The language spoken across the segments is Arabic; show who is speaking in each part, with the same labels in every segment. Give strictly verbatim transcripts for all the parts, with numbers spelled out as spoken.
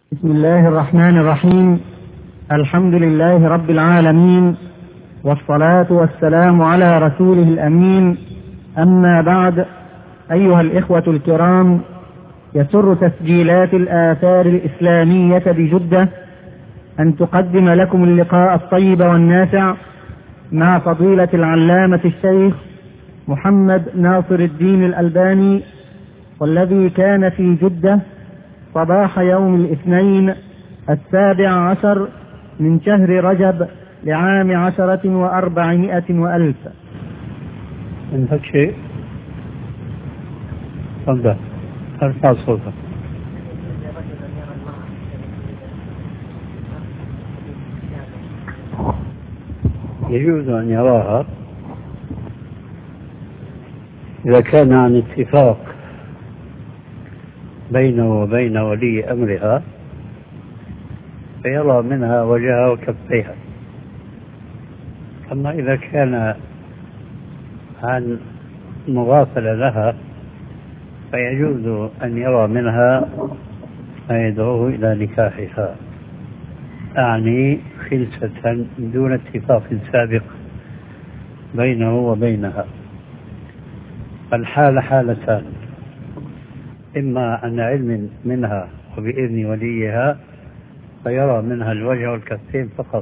Speaker 1: بسم الله الرحمن الرحيم. الحمد لله رب العالمين، والصلاة والسلام على رسوله الأمين. أما بعد، أيها الإخوة الكرام، يسر تسجيلات الآثار الإسلامية بجدة أن تقدم لكم اللقاء الطيب والنافع مع فضيلة العلامة الشيخ محمد ناصر الدين الألباني، والذي كان في جدة صباح يوم الاثنين السابع عشر من شهر رجب لعام عشرة وأربعمائة وألف.
Speaker 2: عندك شيء؟ تفضل، ارفع صوتك. يجوز أن يراها إذا كان عن اتفاق بينه وبين ولي أمرها، فيرى منها وجهها وكفيها. أما إذا كان عن مغافلة لها فيجوز أن يرى منها ما يدعوه إلى نكاحها، أعني خلسة دون اتفاق سابق بينه وبينها. الحال حالتان: إما عن علم منها وبإذن وليها فيرى منها الوجه والكفين فقط،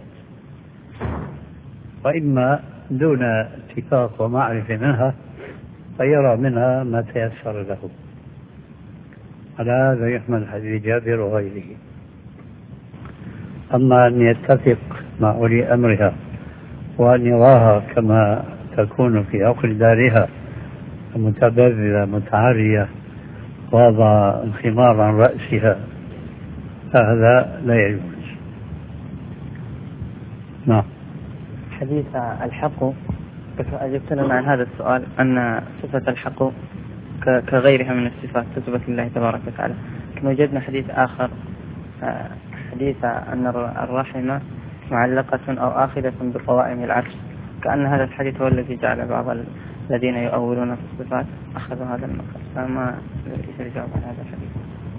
Speaker 2: وإما دون اتفاق ومعرفة منها فيرى منها ما تيسر له. على هذا يحمل حديث جابر وغيره. أما أن يتفق مع ولي أمرها وأن يراها كما تكون في عقل دارها متبذلة متعرية وضع الخمار عن رأسها، فهذا لا يجوز. نعم.
Speaker 3: حديث الحق، أجبت لنا عن هذا السؤال أن صفة الحق كغيرها من الصفات تثبت لله تبارك وتعالى، لكن وجدنا حديث آخر، حديث أن الرحمة معلقة أو آخذة بقوائم العرش، كأن هذا الحديث هو الذي جعل بعض الذين يؤولون في الصفات أخذوا هذا المقصد. فما ليس الجواب عن هذا الحديث.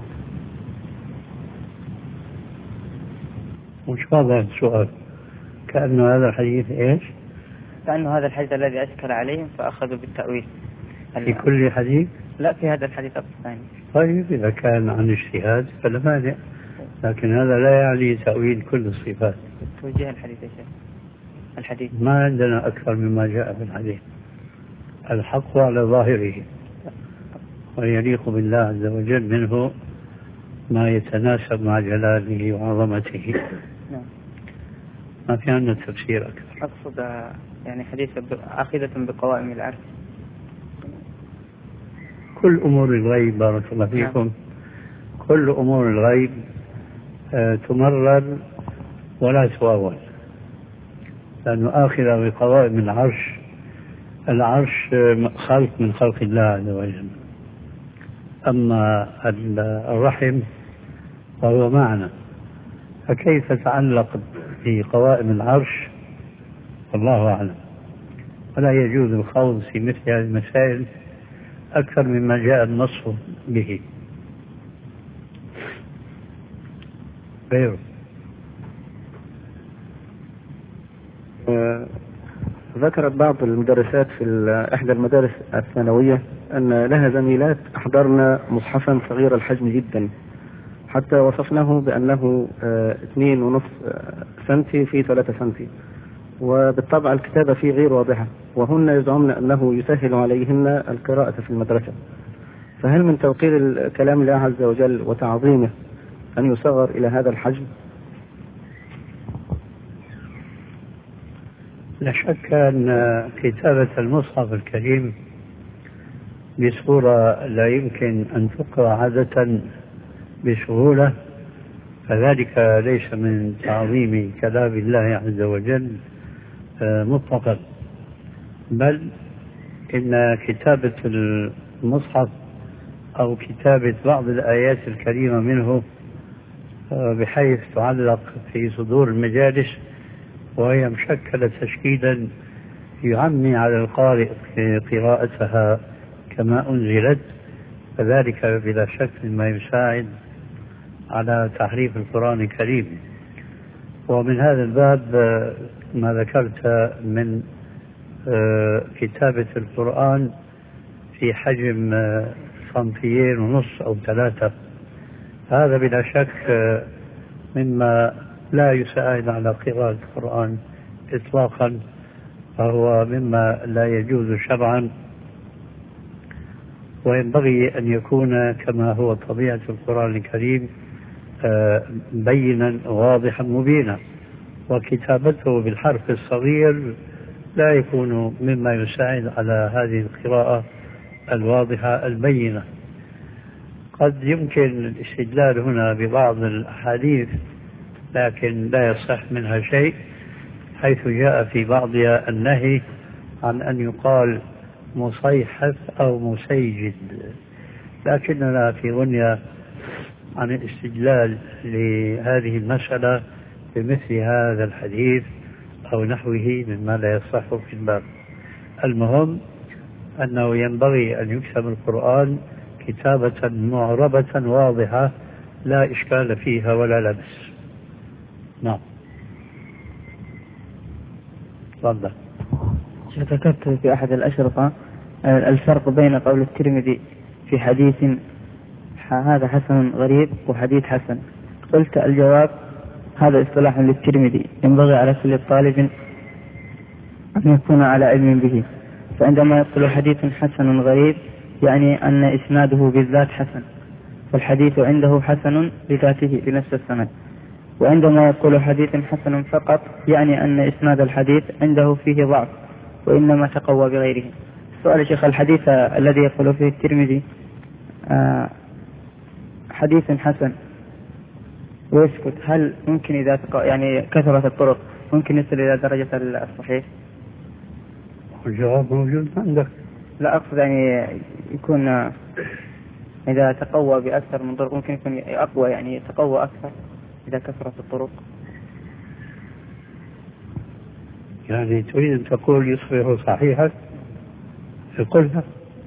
Speaker 2: وش هذا السؤال؟ كأن هذا الحديث إيش؟
Speaker 3: كأن هذا الحديث الذي أشكل عليهم فأخذوا بالتأويل.
Speaker 2: في كل حديث؟
Speaker 3: لا، في هذا الحديث الثاني.
Speaker 2: طيب إذا كان عن اجتهاد فلا مانع، لكن هذا لا يعني تأويل كل الصفات.
Speaker 3: توجيه الحديث يا شيخ. الحديث
Speaker 2: ما عندنا أكثر مما جاء في الحديث. الحق على ظاهره، ويليق بالله عز وجل منه ما يتناسب مع جلاله وعظمته.
Speaker 3: نعم.
Speaker 2: ما في عندنا تفسير أكثر.
Speaker 3: أقصد يعني حديث آخذة بقوائم العرش.
Speaker 2: كل أمور الغيب بارك الله فيكم. نعم. كل أمور الغيب آه تمرر ولا تؤول، لأنه آخذة بقوائم العرش. العرش خلق من خلق الله عز وجل، أما الرحم فهو معنى، فكيف تعلق بقوائم العرش؟ الله أعلم. ولا يجوز الخوض في مثل هذه المسائل أكثر مما جاء النص به. غيره.
Speaker 4: ذكرت بعض المدرسات في إحدى المدارس الثانوية أن لها زميلات أحضرن مصحفا صغير الحجم جدا، حتى وصفناه بأنه اثنين ونصف سنتي في ثلاثة سنتي، وبالطبع الكتابة فيه غير واضحة، وهن يزعمن أنه يسهل عليهن القراءة في المدرسة. فهل من توقير كلام الله عز وجل وتعظيمه أن يصغر إلى هذا الحجم؟
Speaker 2: لا شك أن كتابة المصحف الكريم بصورة لا يمكن أن تقرأ عادة بسهولة، فذلك ليس من تعظيم كلام الله عز وجل مطلقا، بل إن كتابة المصحف أو كتابة بعض الآيات الكريمة منه بحيث تعلق في صدور المجالس وهي مشكلة تشكيلا يعمي على القارئ قراءتها كما أنزلت، فذلك بلا شك ما يساعد على تحريف القرآن الكريم. ومن هذا الباب ما ذكرت من كتابة القرآن في حجم صنفيين ونص أو ثلاثة، هذا بلا شك مما لا يساعد على قراءة القرآن إطلاقا، فهو مما لا يجوز شرعا، وينبغي أن يكون كما هو طبيعة القرآن الكريم بينا واضحا مبينا، وكتابته بالحرف الصغير لا يكون مما يساعد على هذه القراءة الواضحة البينة. قد يمكن الاستدلال هنا ببعض الأحاديث لكن لا يصح منها شيء، حيث جاء في بعضها النهي عن أن يقال مصيحف أو مسيجد، لكننا في غنية عن الاستدلال لهذه المسألة بمثل هذا الحديث أو نحوه مما لا يصح في الباب. المهم أنه ينبغي أن يكتب القرآن كتابة معربة واضحة لا إشكال فيها ولا لبس. نعم. تفضل.
Speaker 3: ذكرت في أحد الأشرطة الفرق بين قول الترمذي في حديث هذا حسن غريب وحديث حسن. قلت الجواب هذا اصطلاح للترمذي ينبغي على كل طالب أن يكون على علم به، فعندما يقول حديث حسن غريب يعني أن إسناده بالذات حسن، فالحديث عنده حسن لذاته بنفس السند. وعندما يقول حديث حسن فقط يعني أن إسناد الحديث عنده فيه ضعف وإنما تقوى بغيره. سؤال شيخ، الحديث الذي يقول فيه الترمذي آه حديث حسن ويسكت، هل ممكن إذا تقو... يعني كثرت الطرق ممكن يصل إلى درجة الصحيح؟
Speaker 2: الجواب موجود عندك.
Speaker 3: لا أقصد يعني يكون إذا تقوى بأكثر من طرق ممكن يكون أقوى، يعني يتقوى أكثر إذا كثرت الطرق.
Speaker 2: يعني تريد أن تقول يصبح صحيحا؟ قلنا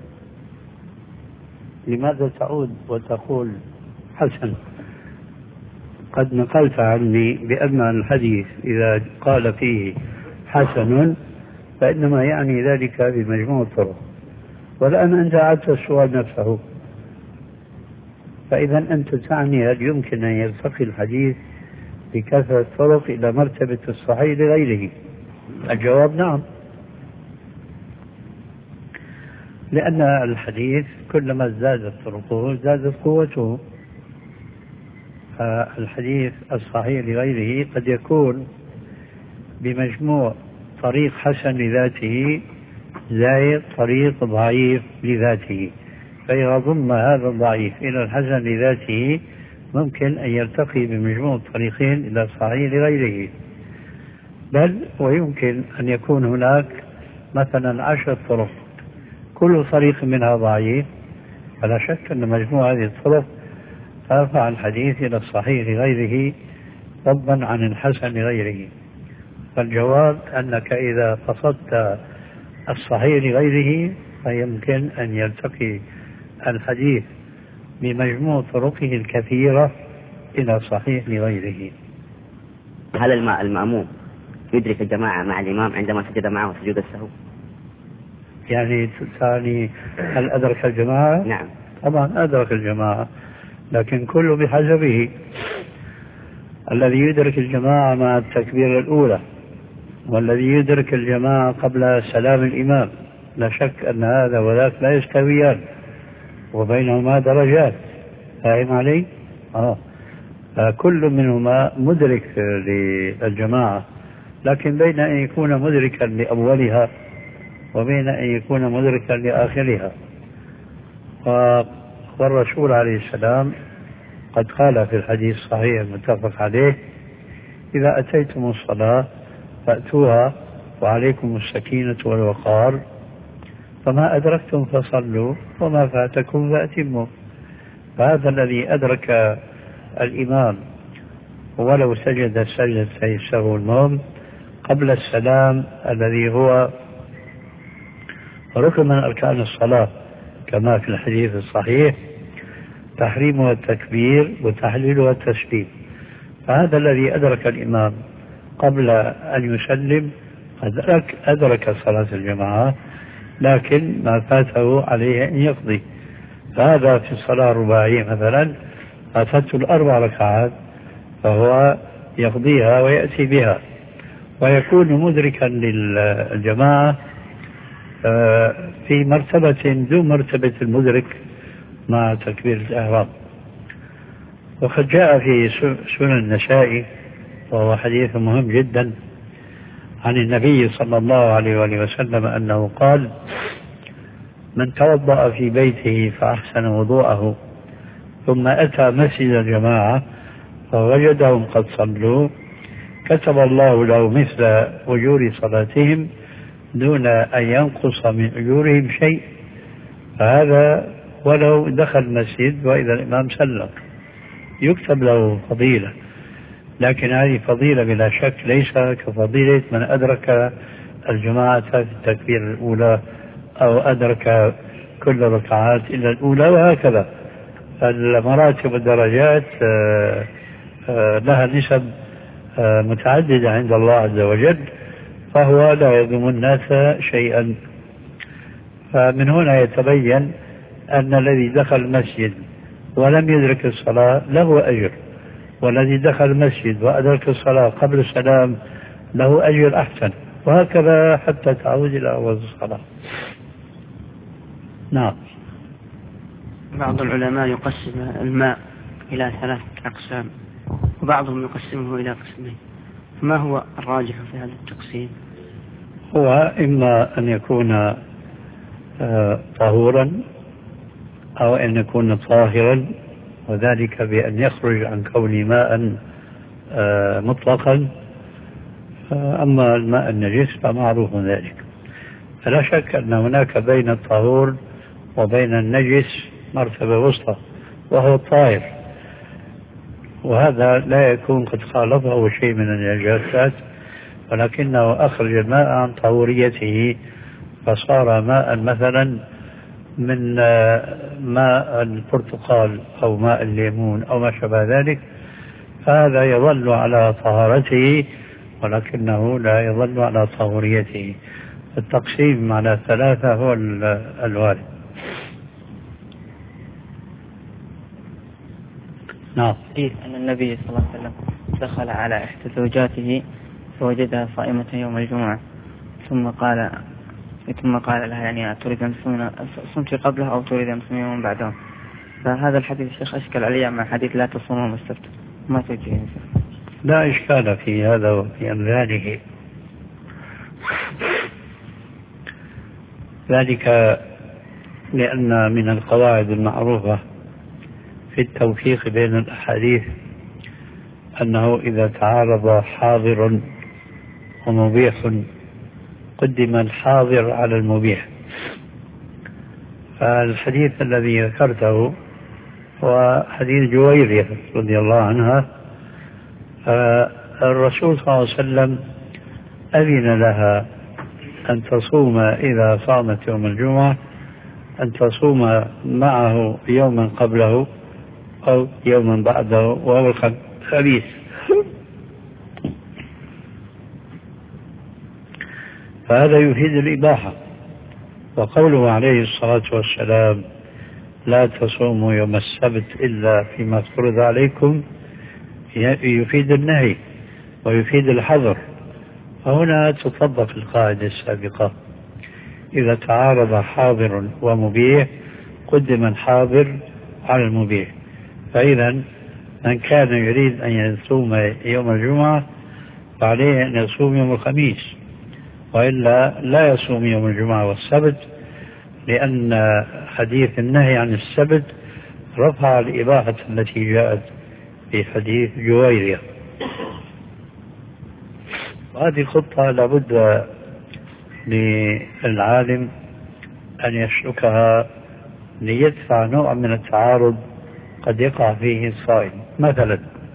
Speaker 2: لماذا تعود وتقول حسن؟ قد نقلت عني بأن الحديث إذا قال فيه حسن فإنما يعني ذلك بمجموع الطرق، والآن أنت عدت السؤال نفسه، فإذا أنت تعني هل يمكن أن يرتقي الحديث بكثرة الطرق إلى مرتبة الصحيح لغيره؟ الجواب نعم، لأن الحديث كلما زادت طرقه زادت قوته. الحديث الصحيح لغيره قد يكون بمجموع طريق حسن لذاته زائد طريق ضعيف لذاته، فإذا ضم هذا الضعيف إلى الحسن لذاته ممكن أن يرتقي بمجموع الطريقين إلى الصحيح لغيره، بل ويمكن أن يكون هناك مثلا عشر طرق كل طريق منها ضعيف، فلا شك أن مجموع هذه الطرق ترفع الحديث إلى الصحيح لغيره فضلا عن الحسن لغيره. فالجواب أنك إذا قصدت الصحيح لغيره فيمكن أن يلتقي الحديث بمجموع طرقه الكثيرة إلى صحيح لغيره.
Speaker 5: هل المأموم يدرك الجماعة مع الإمام عندما سجد معه سجود السهو؟
Speaker 2: يعني ثاني هل أدرك الجماعة؟
Speaker 5: نعم
Speaker 2: طبعا أدرك الجماعة، لكن كله بحسبه. الذي يدرك الجماعة مع التكبير الأولى والذي يدرك الجماعة قبل سلام الإمام لا شك أن هذا وذاك لا يستويان وبينهما درجات، فاهم علي؟ آه. كل منهما مدرك للجماعة، لكن بين أن يكون مدركا لأولها وبين أن يكون مدركا لآخرها. والرسول عليه السلام قد قال في الحديث الصحيح المتفق عليه: إذا أتيتم الصلاة فأتوها وعليكم السكينة والوقار، فما أدركتم فصلوا وما فاتكم فأتموا. فهذا الذي أدرك الإمام ولو سجد سجدة السهو المهم قبل السلام الذي هو ركن من أركان الصلاة كما في الحديث الصحيح، تحريمها التكبير وتحليلها التسليم. فهذا الذي أدرك الإمام قبل أن يسلم أدرك, أدرك صلاة الجماعة، لكن ما فاته عليه أن يقضي. فهذا في الصلاة الرباعية مثلا فاتته الأربع ركعات فهو يقضيها ويأتي بها ويكون مدركا للجماعة في مرتبة دون مرتبة المدرك مع تكبير الإحرام. وقد جاء في سنن النسائي وهو حديث مهم جدا عن النبي صلى الله عليه وآله وسلم أنه قال: من توضأ في بيته فأحسن وضوءه ثم أتى مسجد الجماعة فوجدهم قد صلوا كتب الله له مثل أجور صلاتهم دون أن ينقص من أجورهم شيء. فهذا ولو دخل المسجد وإذا الإمام سلم يكتب له فضيلة، لكن هذه فضيلة بلا شك ليس كفضيلة من أدرك الجماعة في التكبير الأولى أو أدرك كل ركعات إلا الأولى، وهكذا. المراتب والدرجات لها نسب متعددة عند الله عز وجل، فهو لا يظلم الناس شيئا. فمن هنا يتبين أن الذي دخل المسجد ولم يدرك الصلاة له أجر، والذي دخل المسجد وأدرك الصلاة قبل السلام له أجر أحسن، وهكذا حتى تعود إلى أول الصلاة. نعم.
Speaker 6: بعض العلماء يقسم الماء إلى ثلاثة أقسام وبعضهم يقسمه إلى قسمين، ما هو الراجح في هذا التقسيم؟
Speaker 2: هو إما أن يكون طهورا أو أن يكون طاهرا، وذلك بأن يخرج عن كون ماء مطلقا. أما الماء النجس فمعروف ذلك. فلا شك أن هناك بين الطهور وبين النجس مرتبة وسطى وهو الطاهر، وهذا لا يكون قد خالفه شيء من النجاسات، ولكنه أخرج الماء عن طهوريته فصار ماء مثلا من ماء البرتقال أو ماء الليمون أو ما شابه ذلك، فهذا يظل على طهارته ولكنه لا يظل على طهوريته. التقسيم على ثلاثة هو الوارد. نعم.
Speaker 3: حديث أن النبي صلى الله عليه وسلم دخل على إحدى زوجاته فوجدها صائمة يوم الجمعة ثم قال ثم قال لها يعني تريد أن صمت قبلها أو تريد أن تصومي يوم بعدها. فهذا الحديث الشيخ أشكل علي مع حديث لا تصوموا يوم السبت، ما توجيه؟
Speaker 2: لا إشكال في هذا وفي أمثاله، ذلك لأن من القواعد المعروفة في التوفيق بين الأحاديث أنه إذا تعارض حاضر ومبيح قدم الحاضر على المبيح. فالحديث الذي ذكرته هو حديث جويرية رضي الله عنها. الرسول صلى الله عليه وسلم أذن لها أن تصوم إذا صامت يوم الجمعة أن تصوم معه يوما قبله أو يوما بعده وهو الخميس. فهذا يفيد الإباحة. وقوله عليه الصلاة والسلام لا تصوموا يوم السبت إلا فيما فرض عليكم يفيد النهي ويفيد الحظر. فهنا تطبق القاعدة السابقة: إذا تعارض حاضر ومبيح قدم الحاضر على المبيح. فإذا من كان يريد أن يصوم يوم الجمعة فعليه أن يصوم يوم الخميس، وإلا لا يصوم يوم الجمعة والسبت، لأن حديث النهي عن السبت رفع الإباحة التي جاءت في حديث جويرية. وهذه خطة لابد للعالم أن يسلكها ليدفع نوع من التعارض قد يقع فيه الصائم. مثلا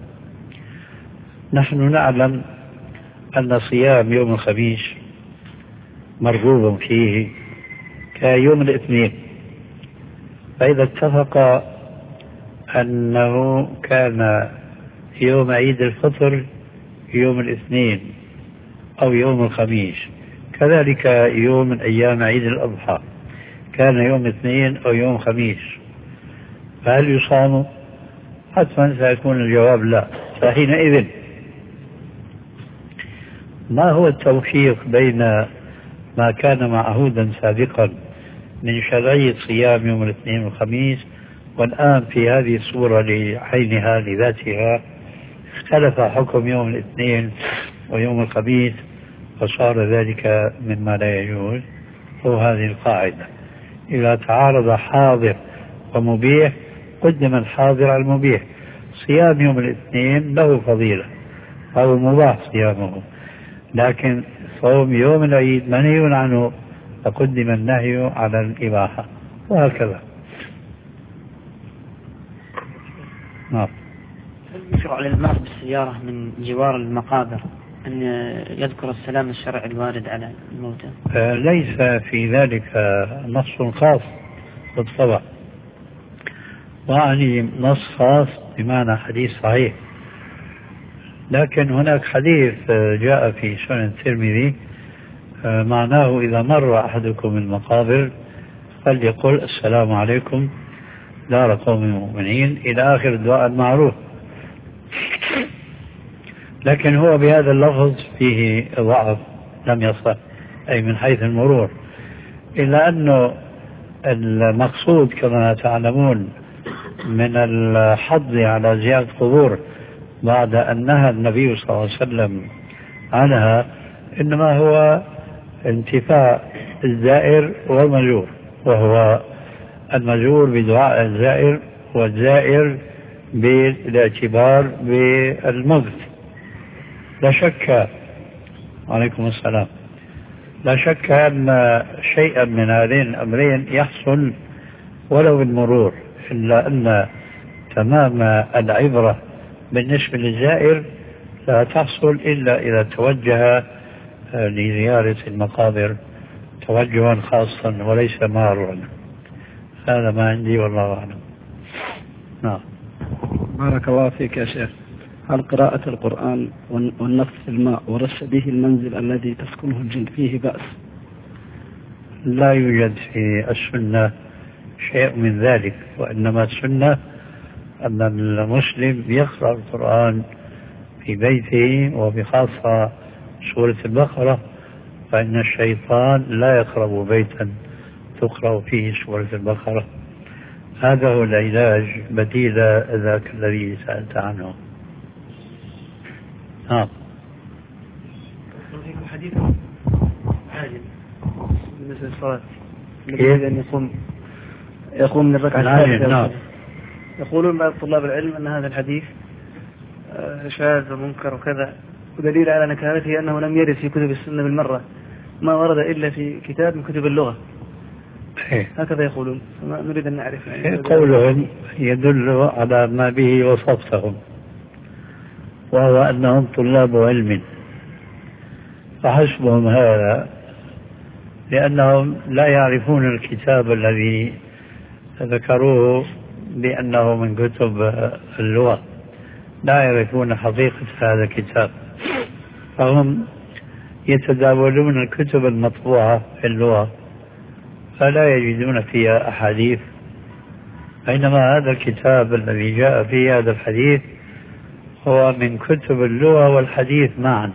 Speaker 2: نحن نعلم أن صيام يوم الخميس مرغوب فيه كيوم الاثنين، فإذا اتفق أنه كان يوم عيد الفطر يوم الاثنين أو يوم الخميس، كذلك يوم من أيام عيد الأضحى كان يوم اثنين أو يوم خميس، فهل يصام؟ حتما سيكون الجواب لا. فحينئذ ما هو التوفيق بين ما كان معهودا سابقا من شرعية صيام يوم الاثنين والخميس والآن في هذه الصورة لعينها لذاتها اختلف حكم يوم الاثنين ويوم الخميس فصار ذلك مما لا يجوز؟ هو هذه القاعدة: إذا تعارض حاضر ومبيح قدم الحاضر على المبيح. صيام يوم الاثنين له فضيلة أو مباح صيامه، لكن صوم يوم العيد منهي عنه فقدم النهي على الإباحة، وهكذا. نعم.
Speaker 6: يشرع للمار بالسيارة من جوار المقابر أن يذكر السلام الشرعي الوارد على الموتى؟
Speaker 2: ليس في ذلك نص خاص بالطبع، وعني نص خاص بمعنى حديث صحيح، لكن هناك حديث جاء في سنن الترمذي معناه: إذا مر أحدكم المقابر فليقل السلام عليكم دار قوم المؤمنين إلى آخر الدعاء المعروف. لكن هو بهذا اللفظ فيه ضعف لم يصح، أي من حيث المرور، إلا أنه المقصود كما تعلمون من الحض على زيارة القبور بعد أن نهى النبي صلى الله عليه وسلم عنها إنما هو انتفاء الزائر والمزور، وهو المزور بدعاء الزائر والزائر بالاعتبار بالمغث. لا شك عليكم السلام لا شك أن شيئا من هذين الأمرين يحصل ولو بالمرور، إلا أن تمام العبرة بالنسبة للزائر لا تحصل إلا إذا توجه لزيارة المقابر توجها خاصا وليس مارا. هذا ما عندي والله أعلم. نعم.
Speaker 7: بارك الله فيك يا شيخ. هل قراءة القرآن والنفس في الماء ورش به المنزل الذي تسكنه الجن فيه بأس؟
Speaker 2: لا يوجد في السنة شيء من ذلك، وإنما السنة أن المسلم يقرأ القرآن في بيته، وبخاصة سورة البقرة، فإن الشيطان لا يقرب بيتا تقرأ فيه سورة البقرة. هذا هو العلاج بديل ذاك الذي سألت عنه. نعم.
Speaker 6: حديث عاجل بالنسبة للصلاة يريد أن يقوم يقوم من الركعة الثالثة.
Speaker 2: نعم.
Speaker 6: يقولون بعض طلاب العلم أن هذا الحديث شاذ ومنكر وكذا، ودليل على نكارته أنه لم يرد في كتب السنة بالمرة، ما ورد إلا في كتاب من كتب اللغة. هكذا يقولون، فما نريد أن نعرف.
Speaker 2: قولهم يدل على ما به وصفتهم، وهو أنهم طلاب علم، فحسبهم هذا، لأنهم لا يعرفون الكتاب الذي ذكروه بأنه من كتب اللغة، لا يعرفون حقيقة هذا الكتاب، فهم يتداولون الكتب المطبوعة في اللغة فلا يجدون فيها أحاديث، بينما هذا الكتاب الذي جاء فيه هذا الحديث هو من كتب اللغة والحديث معا.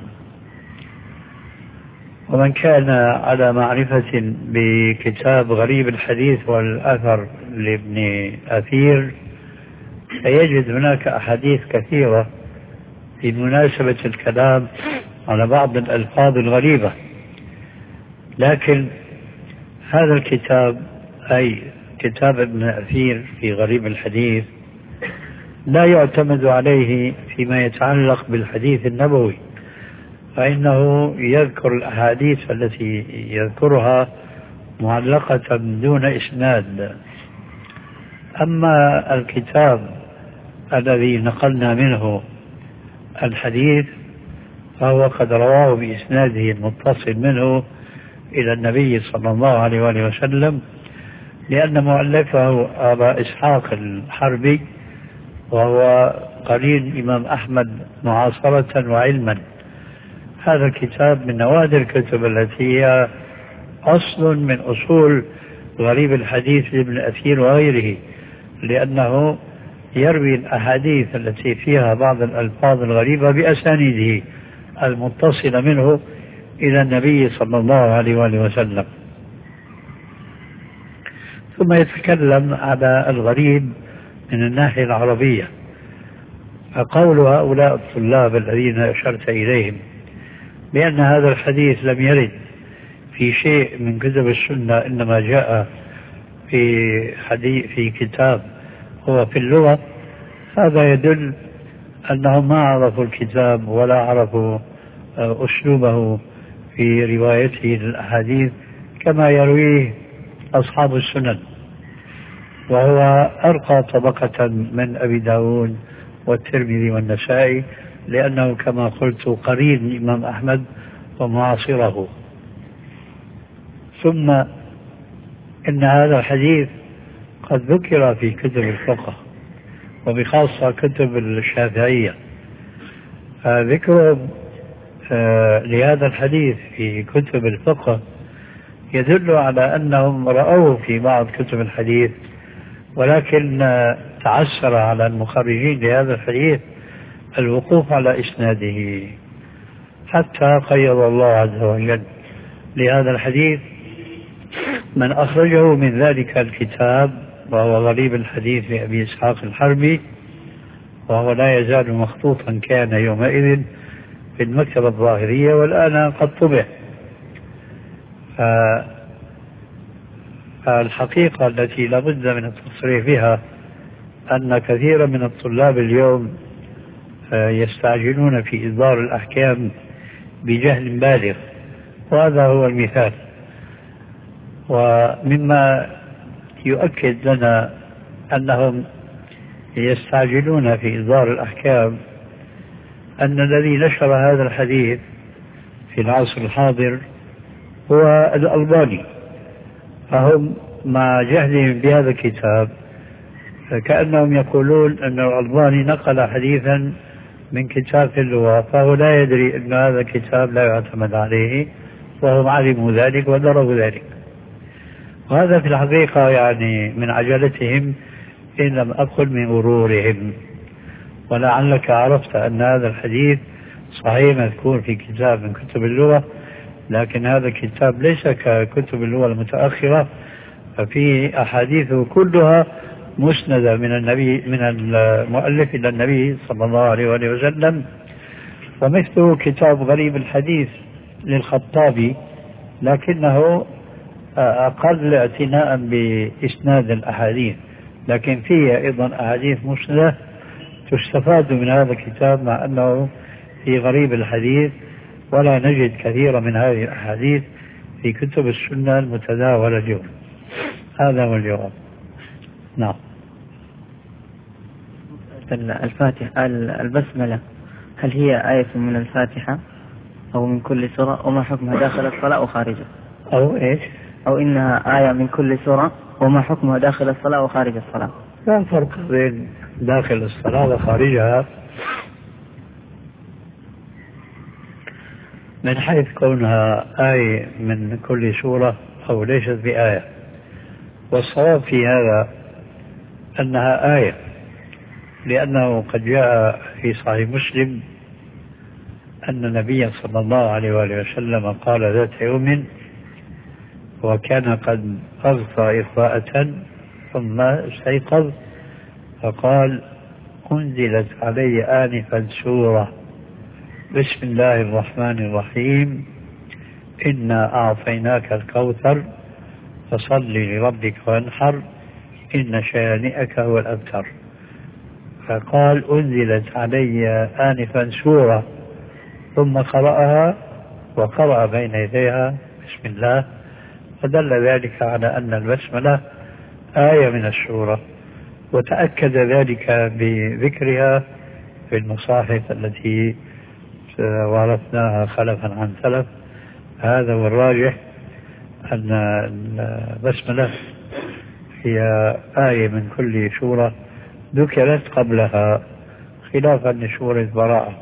Speaker 2: ومن كان على معرفة بكتاب غريب الحديث والأثر لابن أثير سيجد هناك أحاديث كثيرة في مناسبة الكلام على بعض الألفاظ الغريبة، لكن هذا الكتاب أي كتاب ابن أثير في غريب الحديث لا يعتمد عليه فيما يتعلق بالحديث النبوي، فإنه يذكر الأحاديث التي يذكرها معلقة دون إسناد. أما الكتاب الذي نقلنا منه الحديث فهو قد رواه بإسناده المتصل منه إلى النبي صلى الله عليه وآله وسلم، لأن مؤلفه أبا إسحاق الحربي وهو قرين الإمام أحمد معاصرة وعلما. هذا الكتاب من نوادر الكتب التي هي أصل من أصول غريب الحديث لابن أثير وغيره، لأنه يروي الأحاديث التي فيها بعض الألفاظ الغريبة بأسانيده المتصلة منه إلى النبي صلى الله عليه وآله وسلم. ثم يتكلم على الغريب من الناحية العربية. فقول هؤلاء الطلاب الذين أشرت إليهم بأن هذا الحديث لم يرد في شيء من كتب السنة، إنما جاء في حديث في كتاب هو في اللغة، هذا يدل أنهم ما عرفوا الكتاب ولا عرفوا أسلوبه في روايته للأحاديث كما يرويه أصحاب السنن، وهو أرقى طبقة من أبي داود والترمذي والنسائي، لأنه كما قلت قرين الإمام أحمد ومعاصره. ثم إن هذا الحديث قد ذكر في كتب الفقه وبخاصة كتب الشافعية. ذكرهم لهذا الحديث في كتب الفقه يدل على أنهم رأوه في بعض كتب الحديث، ولكن تعسر على المخرجين لهذا الحديث الوقوف على إسناده، حتى قيض الله عز وجل لهذا الحديث من أخرجه من ذلك الكتاب، وهو غريب الحديث لأبي إسحاق الحربي، وهو لا يزال مخطوطا كان يومئذ في المكتبة الظاهرية، والآن قد طبع. فالحقيقة التي لابد من التصريح بها أن كثيرا من الطلاب اليوم يستعجلون في إصدار الأحكام بجهل بالغ، وهذا هو المثال. ومما يؤكد لنا أنهم يستعجلون في إصدار الأحكام أن الذي نشر هذا الحديث في العصر الحاضر هو الألباني، فهم مع جهلهم بهذا الكتاب كأنهم يقولون أن الألباني نقل حديثا من كتاب في اللغة، فهو لا يدري أن هذا الكتاب لا يعتمد عليه، وهم علموا ذلك ودروا ذلك. وهذا في الحقيقة يعني من عجلتهم إن لم أقل من غرورهم. ولعلك عرفت أن هذا الحديث صحيح مذكور في كتاب من كتب اللغة، لكن هذا الكتاب ليس ككتب اللغة المتأخرة، ففيه أحاديثه كلها مسندة من النبي من المؤلف إلى النبي صلى الله عليه وآله وسلم. ومثله كتاب غريب الحديث للخطابي، لكنه أقل اعتناء بإسناد الأحاديث، لكن فيه أيضا أحاديث مسندة تستفاد من هذا الكتاب، مع أنه في غريب الحديث ولا نجد كثيرا من هذه الأحاديث في كتب السنة المتداولة اليوم. هذا هو الجواب. نعم.
Speaker 3: الفاتحة البسملة هل هي آية من الفاتحة أو من كل سورة، وما حكمها داخل الصلاة أو خارجها؟
Speaker 2: أو إيش؟
Speaker 3: أو إنها آية من كل سورة وما حكمها داخل الصلاة وخارج الصلاة؟
Speaker 2: لا فرق بين داخل الصلاة وخارجها من حيث كونها آية من كل سورة أو ليست بآية. والصواب في هذا أنها آية، لأنه قد جاء في صحيح مسلم أن النبي صلى الله عليه وآله وسلم قال ذات يوم وكان قد أغطى إغطاءة ثم استيقظ فقال أنزلت علي آنفا سورة بسم الله الرحمن الرحيم إنا أعطيناك الكوثر فصل لربك وانحر إن شانئك هو الأبتر. فقال أنزلت علي آنفا سورة، ثم قرأها وقرأ بين يديها بسم الله، فدل ذلك على أن البسملة آية من السورة، وتأكد ذلك بذكرها في المصاحف التي ورثناها خلفا عن سلف. هذا هو الراجح، أن البسملة هي آية من كل سورة ذكرت قبلها خلافا لسورة براءة.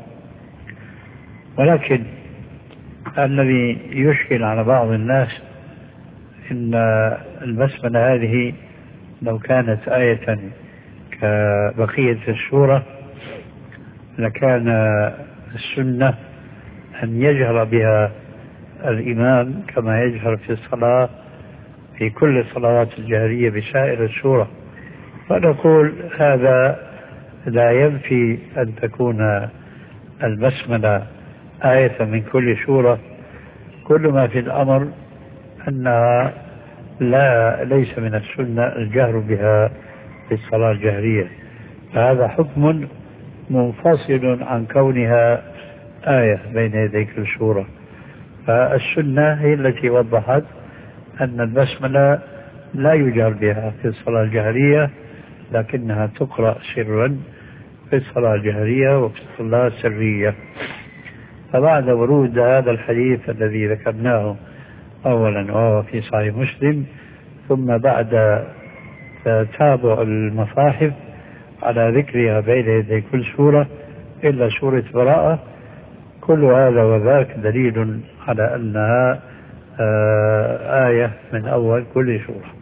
Speaker 2: ولكن الذي يشكل على بعض الناس إن البسملة هذه لو كانت آية كبقية السورة لكان السنة أن يجهر بها الإمام كما يجهر في الصلاة في كل الصلوات الجهرية بسائر السورة. فنقول هذا لا ينفي أن تكون البسملة آية من كل سورة، كل ما في الأمر أنها لا ليس من السنة الجهر بها في الصلاة الجهرية، فهذا حكم منفصل عن كونها آية بين يدي كل سورة. فالسنة هي التي وضحت أن البسملة لا يجهر بها في الصلاة الجهرية، لكنها تقرأ سرا في الصلاة الجهرية وفي الصلاة السرية. فبعد ورود هذا الحديث الذي ذكرناه أولا وهو في صحيح مسلم، ثم بعد تتابع المصاحف على ذكرها بين يدي كل سورة إلا سورة براءة، كل هذا وذاك دليل على أنها آية من أول كل سورة.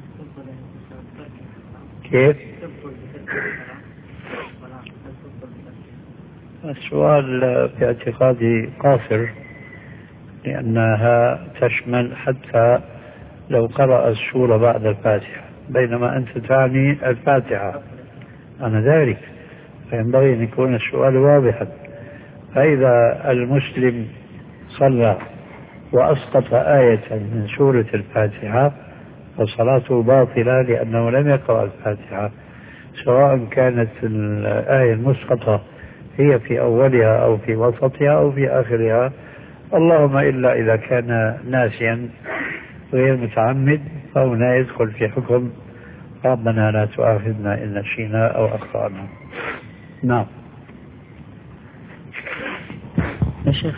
Speaker 2: كيف؟ السؤال في اعتقادي قاصر، لأنها تشمل حتى لو قرأ السورة بعد الفاتحة، بينما أنت تعني الفاتحة. أنا ذلك فينبغي أن يكون السؤال واضحا. فإذا المسلم صلى وأسقط آية من سورة الفاتحة فصلاته باطلة لأنه لم يقرأ الفاتحة، سواء كانت الآية المسقطة هي في أولها أو في وسطها أو في آخرها، اللهم إلا إذا كان ناسيا غير متعمد فهنا يدخل في حكم ربنا لا تؤاخذنا إن نسينا أو أخطأنا. نعم.
Speaker 8: يا شيخ،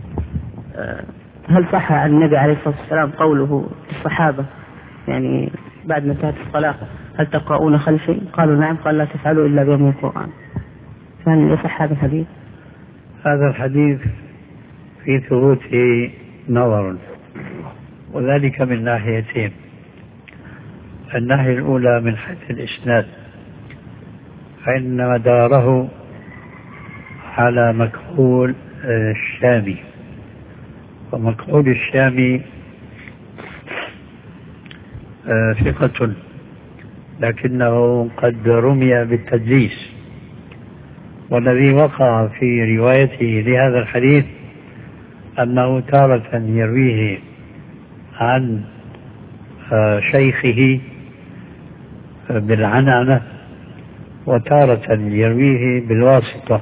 Speaker 8: هل صح عن النبي عليه الصلاة والسلام قوله للصحابة يعني بعد نتهت الصلاة هل تقرؤون خلفي؟ قالوا نعم، قال لا تفعلوا إلا بيوم القرآن. فهل يصح هذا الحديث؟
Speaker 2: هذا الحديث في ثبوته نظر، وذلك من ناحيتين. الناحية الأولى من حيث الإسناد، فإن مداره على مكحول الشامي، ومكحول الشامي ثقة لكنه قد رمي بالتدليس، والذي وقع في روايته لهذا الحديث أنه تارة يرويه عن شيخه بالعنعنة وتارة يرويه بالواسطة،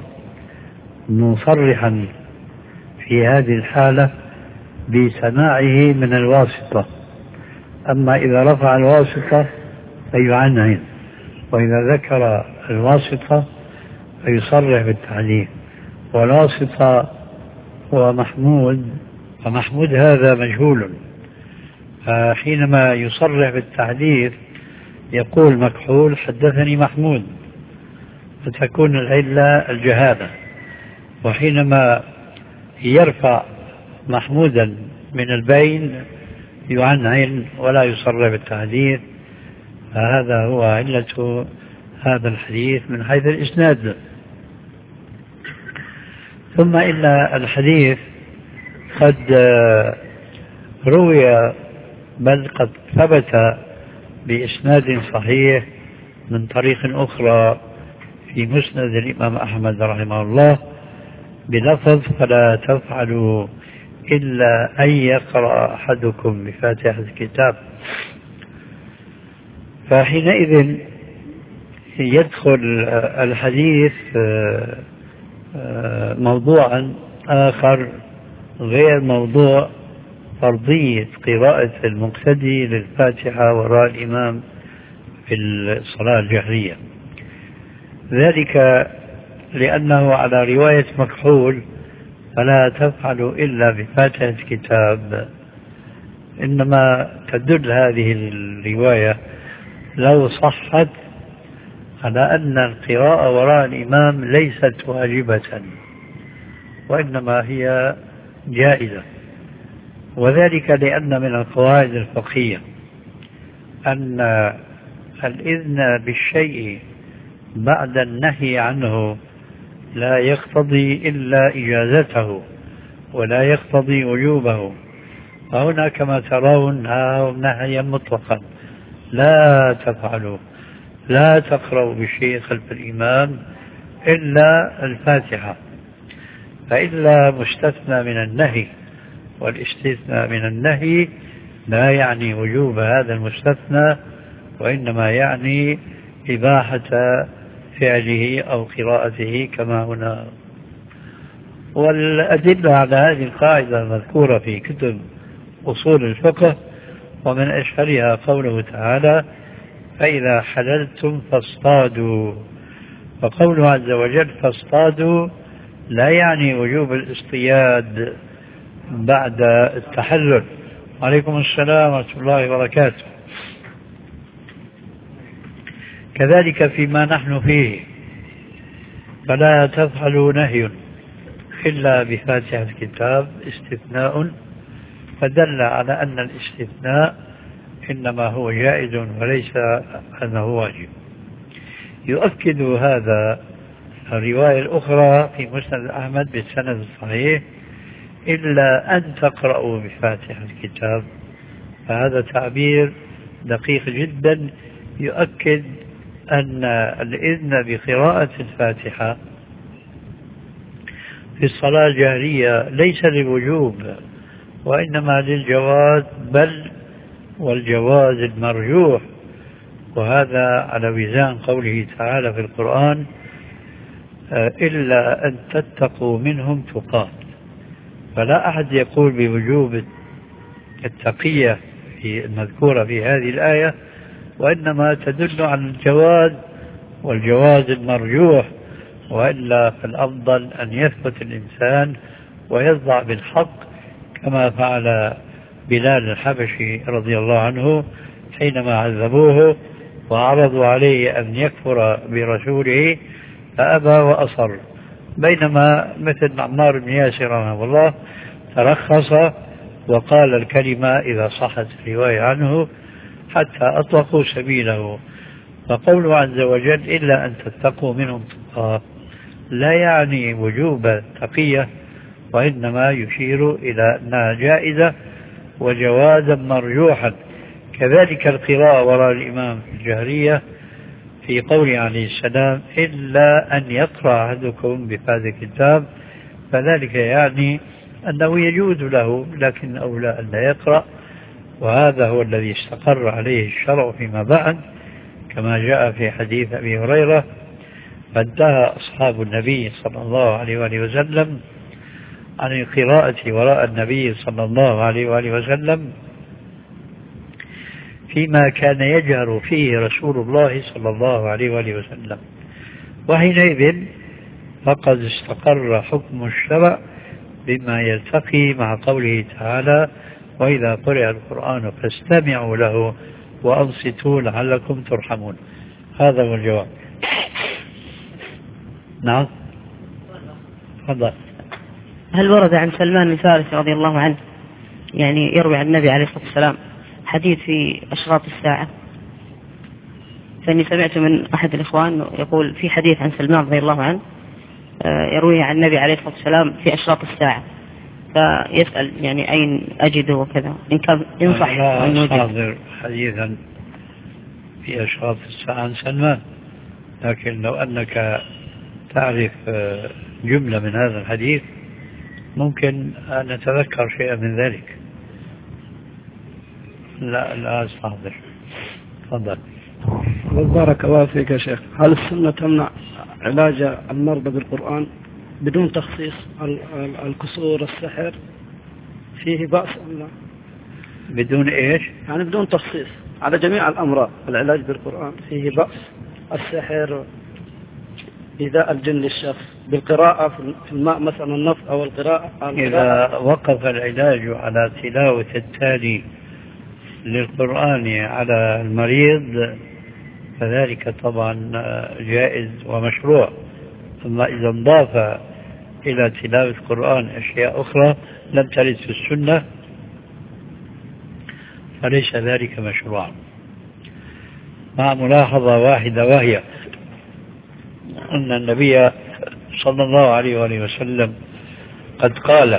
Speaker 2: مصرحا في هذه الحالة بسماعه من الواسطة. أما إذا رفع الواسطة فيعنعن، وإذا ذكر الواسطة فيصرح بالتعليم. والواسطة هو محمود، ومحمود هذا مجهول، فحينما يصرح بالتحديث يقول مكحول حدثني محمود، فتكون العلة الجهالة. وحينما يرفع محمودا من البين يعنعن ولا يصرح بالتحديث، فهذا هو علة هذا الحديث من حيث الإسناد. ثم إن الحديث قد روي بل قد ثبت بإسناد صحيح من طريق أخرى في مسند الإمام أحمد رحمه الله بلفظ فلا تفعلوا إلا أن يقرأ أحدكم بفاتحة الكتاب. فحينئذ يدخل الحديث موضوعا آخر غير موضوع فرضية قراءة المقتدي للفاتحة وراء الإمام في الصلاة الجهرية، ذلك لأنه على رواية مكحول فلا تفعلوا إلا بفاتحة الكتاب. إنما تدل هذه الرواية لو صحت على أن القراءة وراء الإمام ليست واجبة وإنما هي جائزة، وذلك لأن من القواعد الفقهية أن الإذن بالشيء بعد النهي عنه لا يقتضي إلا إجازته ولا يقتضي وجوبه. وهنا كما ترون نهيا مطلقا: لا تفعلوا، لا تقرأوا بالشيء خلف الإمام إلا الفاتحة. فإلا مستثنى من النهي، والاستثناء من النهي لا يعني وجوب هذا المستثنى، وإنما يعني إباحة فعله أو قراءته كما هنا. والأدلة على هذه القاعدة المذكورة في كتب أصول الفقه، ومن أشهرها قوله تعالى: فإذا حللتم فاصطادوا. وقوله عز وجل فاصطادوا لا يعني وجوب الاصطياد بعد التحلل. عليكم السلام ورحمة الله وبركاته. كذلك فيما نحن فيه: فلا تفعلوا نهي إلا بفاتحة الكتاب، استثناء، فدل على أن الاستثناء إنما هو جائز وليس أنه واجب. يؤكد هذا الرواية الأخرى في مسند أحمد بالسند الصحيح: إلا أن تقرأوا بفاتحة الكتاب. فهذا تعبير دقيق جدا يؤكد أن الإذن بقراءة الفاتحة في الصلاة الجهرية ليس للوجوب وإنما للجواز، بل والجواز المرجوح. وهذا على وزان قوله تعالى في القرآن: إلا أن تتقوا منهم تقات. فلا أحد يقول بوجوب التقية في المذكورة في هذه الآية، وإنما تدل على الجواز والجواز المرجوح. وإلا فالأفضل أن يثبت الإنسان ويخضع بالحق كما فعل بلال الحبشي رضي الله عنه حينما عذبوه وعرضوا عليه أن يكفر برسوله فأبى وأصر، بينما مثل عمار بن ياسر رحمه الله ترخص وقال الكلمة إذا صحت الرواية عنه حتى أطلقوا سبيله. فقوله عز وجل: إلا أن تتقوا منهم تقاه لا يعني وجوب التقية، وإنما يشير إلى أنها جائزة وجوازا مرجوحا. كذلك القراءة وراء الإمام في الجهرية في قوله عليه السلام: إلا أن يقرأ أحدكم بفاتحة الكتاب، فذلك يعني أنه يجوز له لكن أولى أن لا يقرأ. وهذا هو الذي استقر عليه الشرع فيما بعد، كما جاء في حديث أبي هريرة: فانتهى أصحاب النبي صلى الله عليه وآله وسلم عن القراءة وراء النبي صلى الله عليه وآله وسلم فيما كان يجهر فيه رسول الله صلى الله عليه وآله وسلم. وحينئذ فقد استقر حكم الشرع بما يلتقي مع قوله تعالى: وإذا قرئ القرآن فاستمعوا له وأنصتوا لعلكم ترحمون. هذا هو الجواب. نعم. تفضل.
Speaker 8: هل ورد عن سلمان الفارسي رضي الله عنه يعني يروي عن النبي عليه الصلاة والسلام حديث في أشراط الساعة؟ فإني سمعت من أحد الإخوان يقول في حديث عن سلمان رضي الله عنه يرويه عن النبي عليه الصلاة والسلام في أشراط الساعة، فيسأل يعني أين أجده وكذا، إن كان ينصح أن نوجد.
Speaker 2: حاضر حديثا في أشراط الساعة عن سلمان، لكن لو أنك تعرف جملة من هذا الحديث ممكن أن نتذكر شيئا من ذلك. لا لا أستحضر. تفضل.
Speaker 7: بارك الله فيك يا شيخ. هل السنة تمنع علاج المرضى بالقرآن بدون تخصيص؟ الكسور، السحر، فيه بأس أم لا؟
Speaker 2: بدون إيش؟
Speaker 7: يعني بدون تخصيص على جميع الأمراض العلاج بالقرآن فيه بأس. السحر، إيذاء الجن للشخص بالقراءة في الماء مثلا، النفط أو القراءة.
Speaker 2: إذا وقف العلاج على تلاوة التالي للقرآن على المريض فذلك طبعا جائز ومشروع. أما إذا انضاف إلى تلاوة القرآن أشياء أخرى لم ترد في السنة فليس ذلك مشروعا، مع ملاحظة واحدة وهي أن النبي صلى الله عليه وآله وسلم قد قال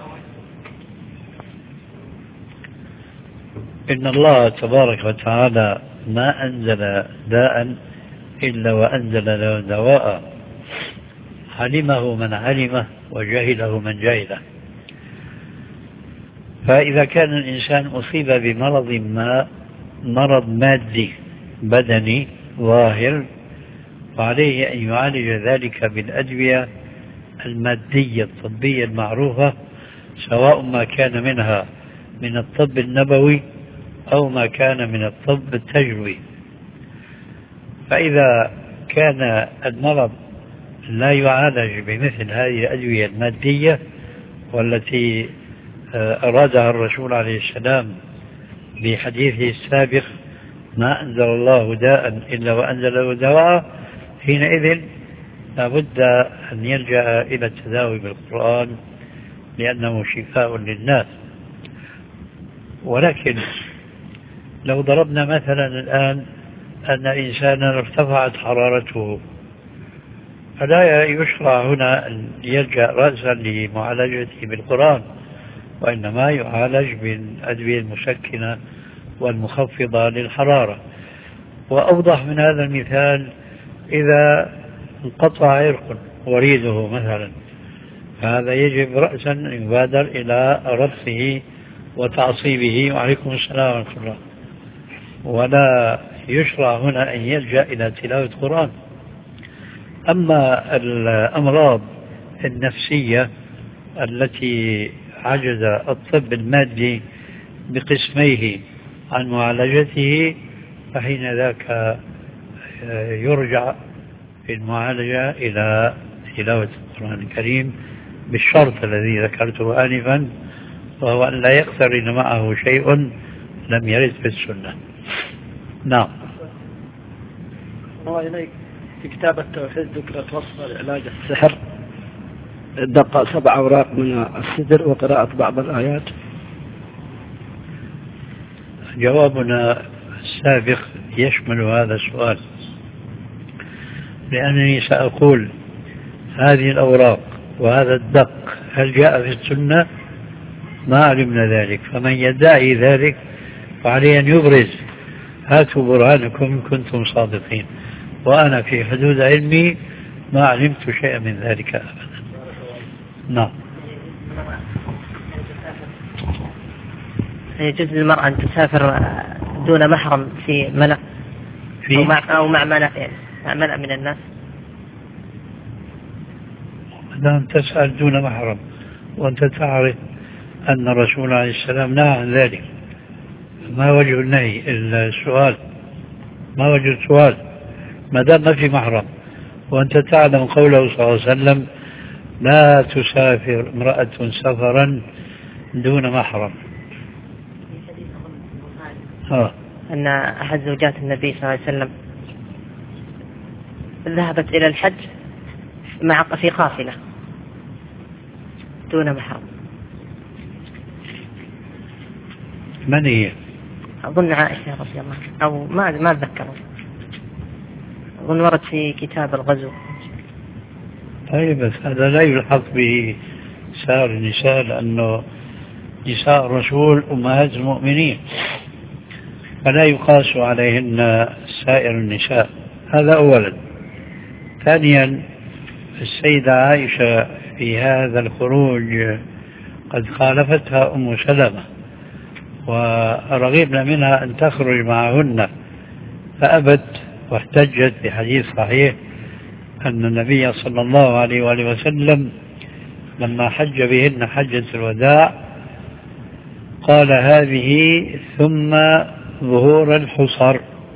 Speaker 2: إن الله تبارك وتعالى ما أنزل داء إلا وأنزل له دواء علمه من علمه وجهله من جهله. فإذا كان الإنسان أصيب بمرض ما، مرض مادي بدني ظاهر، فعليه أن يعالج ذلك بالأدوية المادية الطبية المعروفة، سواء ما كان منها من الطب النبوي أو ما كان من الطب التجربي. فإذا كان المرض لا يعالج بمثل هذه الأدوية المادية والتي أرادها الرسول عليه السلام بحديثه السابق ما أنزل الله داء إلا وأنزل له دواء، حينئذ لابد أن يلجأ إلى التداوي بالقرآن لأنه شفاء للناس. ولكن لو ضربنا مثلا الآن أن إنسانا ارتفعت حرارته، فلا يشرع هنا أن يلجأ رأسا لمعالجته بالقرآن، وإنما يعالج بالأدوية المسكنة والمخفضة للحرارة. وأوضح من هذا المثال إذا انقطع عرق وريده مثلا، فهذا يجب رأسا يبادر إلى ربطه وتعصيبه، وعليكم السلام ورحمة الله، ولا يشرع هنا أن يلجأ إلى تلاوة القرآن. أما الأمراض النفسية التي عجز الطب المادي بقسميه عن معالجته، فحين ذاك يرجع في المعالجة إلى تلاوة القرآن الكريم بالشرط الذي ذكرته آنفا، وهو أن لا يقترن معه شيء لم يرد في السنة. نعم.
Speaker 7: الله إليك، في كتاب التوحيد ذكرت وصف علاج السحر دق سبع أوراق من السدر وقراءة بعض الآيات.
Speaker 2: جوابنا السابق يشمل هذا السؤال، لأنني سأقول هذه الأوراق وهذا الدق هل جاء في السنة؟ ما علمنا ذلك، فمن يدعي ذلك فعليه أن يبرز هاتوا برهانكم إن كنتم صادقين، وأنا في حدود علمي ما علمت شيئا من ذلك أبدا. نعم.
Speaker 8: يجوز للمرأة أن تسافر دون محرم في ملأ في أو مع, أو مع ملأ يعني مع ملأ من الناس؟
Speaker 2: نعم، تسأل دون محرم وأنت تعرف أن الرسول عليه السلام نهى عن ذلك. ما وجه النهي؟ السؤال. ما وجه السؤال؟ ما دام ما في محرم وأنت تعلم قوله صلى الله عليه وسلم لا تسافر امرأة سفرا دون محرم.
Speaker 8: ها. أن أحد زوجات النبي صلى الله عليه وسلم ذهبت إلى الحج مع في قافلة دون محرم.
Speaker 2: من هي؟
Speaker 8: أظن عائشة رضي الله عنها، أو ما ما أتذكر، أظن ورد في كتاب الغزو.
Speaker 2: طيب، بس هذا لا يلحق به سائر النساء، لأنه نساء الرسول أمهات المؤمنين فلا يقاس عليهن سائر النساء. هذا أولا. ثانيا، السيدة عائشة في هذا الخروج قد خالفتها أم سلمة، ورغبنا منها أن تخرج معهن فأبت، واحتجت بحديث صحيح أن النبي صلى الله عليه وآله وسلم لما حج بهن حجة الوداع قال هذه ثم ظهور الحصر،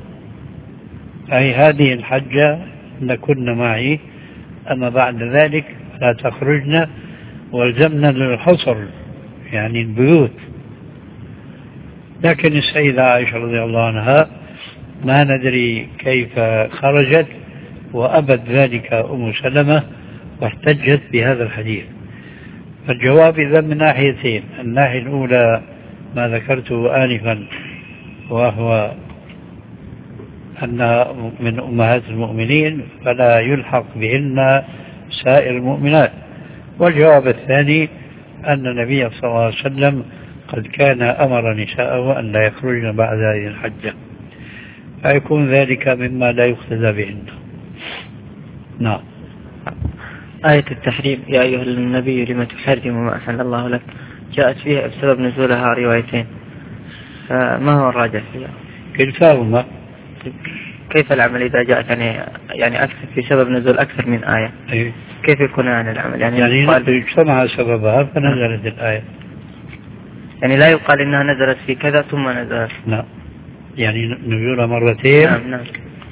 Speaker 2: أي هذه الحجة لكن معي، أما بعد ذلك لا تخرجن والزمنا للحصر يعني البيوت. لكن السيدة عائشة رضي الله عنها ما ندري كيف خرجت، وأبت ذلك أم سلمة واحتجت بهذا الحديث. الجواب إذا من ناحيتين: الناحية الأولى ما ذكرته آنفا، وهو أن من أمهات المؤمنين فلا يلحق بهن سائر المؤمنات. والجواب الثاني أن النبي صلى الله عليه وسلم قد كان أمر نساءه أن لا يخرجن بعد هذه الحجة، فيكون ذلك مما لا يقتدى بهن. نعم.
Speaker 3: آية التحريم يا أيها النبي لما تحرم ما أحل الله لك جاءت فيها بسبب نزولها روايتين، فما هو الراجح فيها؟
Speaker 2: كلتاهما.
Speaker 3: كيف العمل إذا جاءت يعني يعني أكثر في سبب نزول أكثر من آية؟
Speaker 2: أيه.
Speaker 3: كيف يكون عن العمل؟ يعني,
Speaker 2: يعني اجتمع سببها فنزلت الآية.
Speaker 3: يعني لا يقال إنها نزلت في كذا ثم نزلت.
Speaker 2: لا، يعني نزولها مرتين.
Speaker 3: نعم نعم.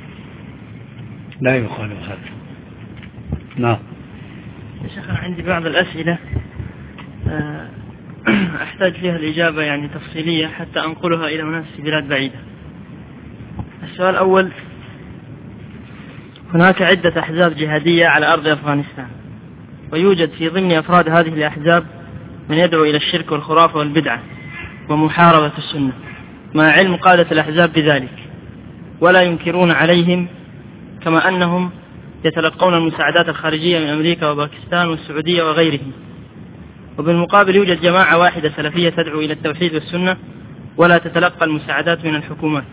Speaker 2: لا يقال هذا. نعم.
Speaker 9: يا شيخ عندي بعض الأسئلة أحتاج فيها الإجابة يعني تفصيلية حتى أنقلها إلى ناس في بلاد بعيدة. السؤال الأول: هناك عدة أحزاب جهادية على أرض أفغانستان، ويوجد في ضمن أفراد هذه الأحزاب من يدعو إلى الشرك والخرافة والبدعة ومحاربة السنة، مع علم قادة الأحزاب بذلك، ولا ينكرون عليهم، كما أنهم يتلقون المساعدات الخارجية من أمريكا وباكستان والسعودية وغيرهم. وبالمقابل يوجد جماعة واحدة سلفية تدعو إلى التوحيد والسنة ولا تتلقى المساعدات من الحكومات.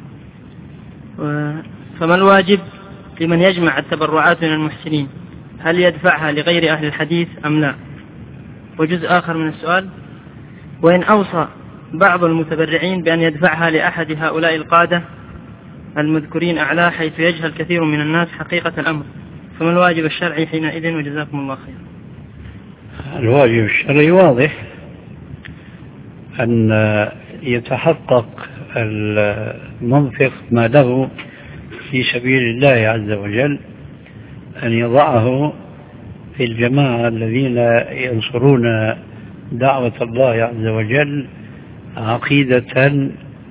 Speaker 9: فما الواجب لمن يجمع التبرعات من المحسنين؟ هل يدفعها لغير أهل الحديث أم لا؟ وجزء آخر من السؤال: وإن أوصى بعض المتبرعين بأن يدفعها لأحد هؤلاء القادة المذكورين أعلى حيث يجهل كثير من الناس حقيقة الأمر، فما الواجب الشرعي حينئذ؟ وجزاكم الله خير.
Speaker 2: الواجب الشرعي واضح، أن يتحقق المنفق ما له في سبيل الله عز وجل أن يضعه في الجماعة الذين ينصرون دعوة الله عز وجل عقيدة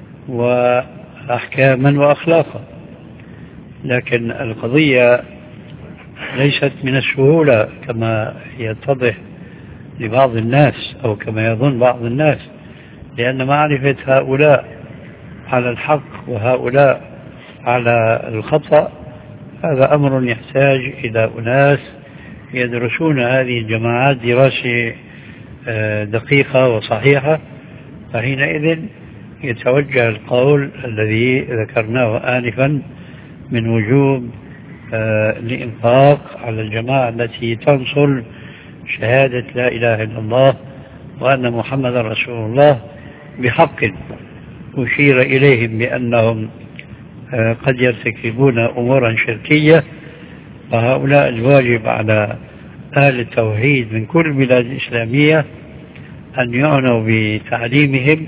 Speaker 2: وأحكاما وأخلاقا. لكن القضية ليست من السهولة كما يتضح لبعض الناس أو كما يظن بعض الناس، لأن معرفة هؤلاء على الحق وهؤلاء على الخطأ هذا أمر يحتاج إلى أناس يدرسون هذه الجماعات دراسة دقيقة وصحيحة، فحينئذ يتوجه القول الذي ذكرناه آنفا من وجوب الإنفاق على الجماعة التي تنصر شهادة لا إله إلا الله وأن محمد رسول الله بحق، أشير إليهم بأنهم قد يرتكبون أمورا شركية، فهؤلاء الواجب على أهل التوحيد من كل البلاد الإسلامية أن يعنوا بتعليمهم